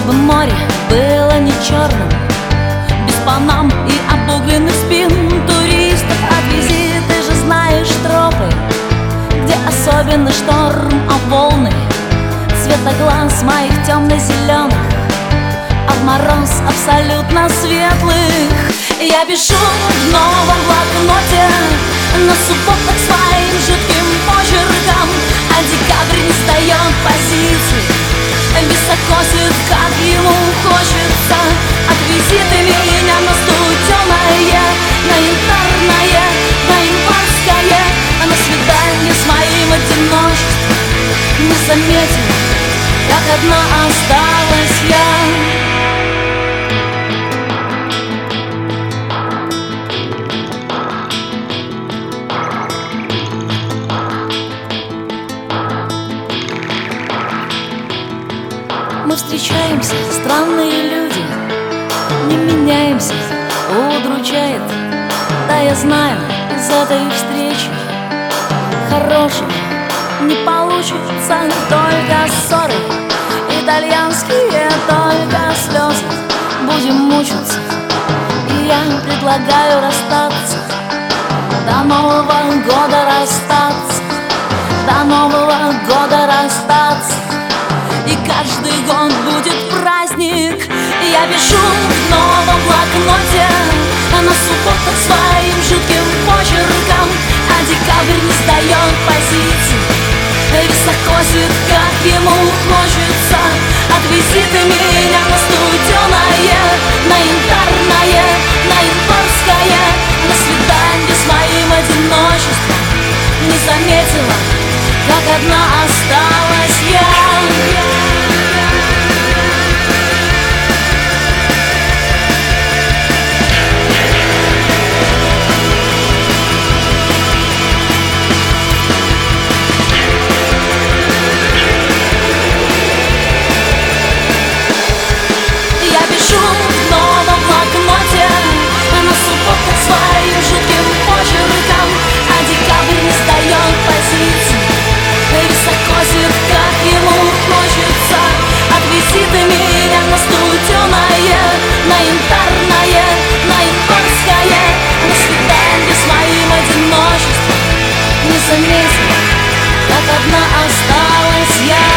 Чтобы море было не черным, без панам и обугленных спин туристов. Отвези, ты же знаешь тропы, где особенно шторм, а волны цвета глаз моих темно-зеленых, а в мороз абсолютно светлых. Я пишу в новом блокноте на субботах своим жутким почерком, а декабрь не сдает позиций, високосит, как ему хочется. Отвези ты меня на студеное, на янтарное, на январское, на свидание с моим одиночеством. Не заметил, как одна осталась я. Мы встречаемся, странные люди, не меняемся, удручает. Да, я знаю, из этой встречи хорошего не получится, только ссоры, итальянские только слезы. Будем мучиться, и я предлагаю расстаться, до Нового года расстаться, до Нового года расстаться. И каждый год будет праздник. Я пишу в новом блокноте на субботах своим жутким почерком, а декабрь не сдает позиций, високосит, как ему хочется. Отвези ты меня на студеное, на янтарное, на январское, на свидание с моим одиночеством. Не заметила, как одна осталась я. Я пишу в новом блокноте на субботах своим жутким почерком, а декабрь не сдает позиций, високосит, как ему хочется. Отвези ты меня на студеное, на янтарное, на январское, на свидание с моим одиночеством. Не заметила, как одна осталась я.